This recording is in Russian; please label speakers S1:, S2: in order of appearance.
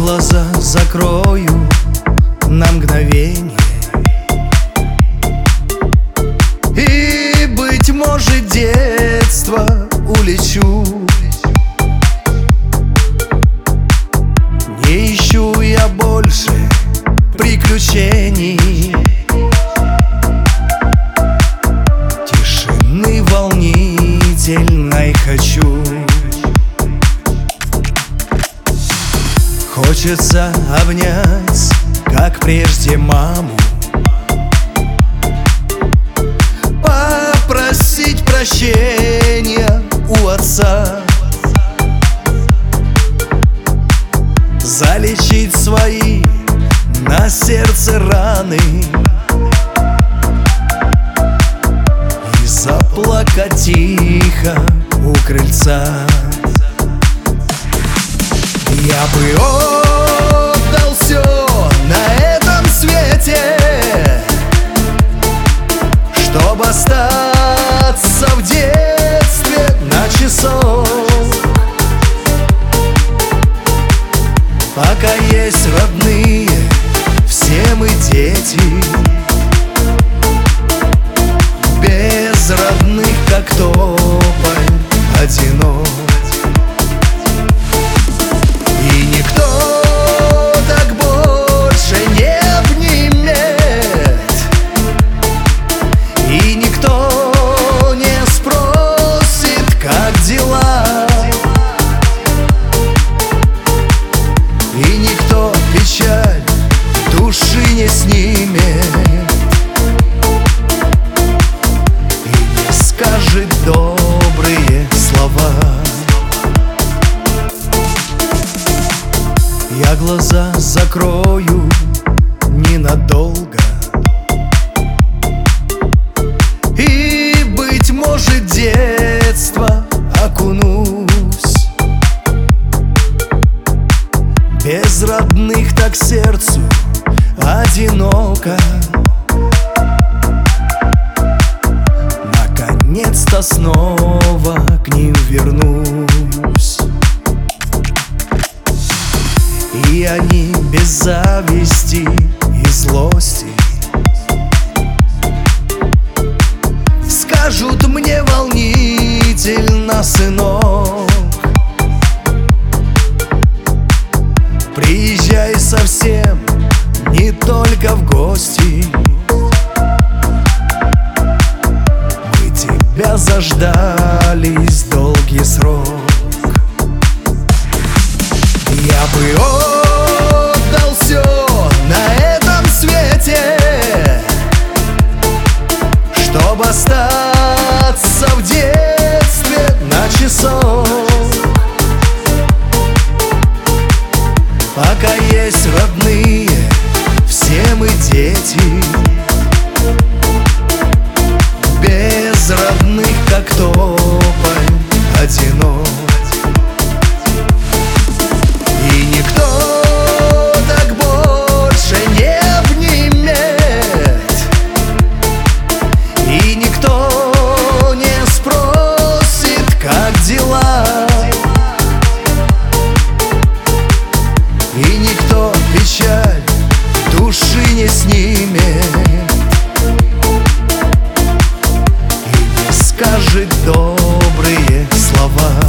S1: глаза закрою на мгновение, и, быть может, детство улечу. Не ищу я больше приключений, тишины волнительной хочу. Хочется обнять, как прежде, маму, попросить прощения у отца, залечить свои на сердце раны и заплакать тихо у крыльца. Я бы отдал все на этом свете, чтобы остаться в детстве на часок. Пока есть родные, все мы дети, без родных, как тополь одинок. И никто так больше не обнимет, и никто не спросит, как дела, и никто печаль души не снимет и не скажет добрые слова. Я глаза закрою ненадолго, и, быть может, детство окунусь. Без родных так сердцу одиноко. Наконец-то снова к ним вернусь, и они без зависти и злости скажут мне волнительно: сынок, приезжай совсем не только в гости, мы тебя заждались долгий срок. Я бы отдал все на этом свете, чтобы остаться в детстве на часок. Пока есть родные, все мы дети, без родных, как тополь одинок. И никто так больше не обнимет, и никто не спросит, как дела, и никто печаль души не снимет и не скажет добрые слова.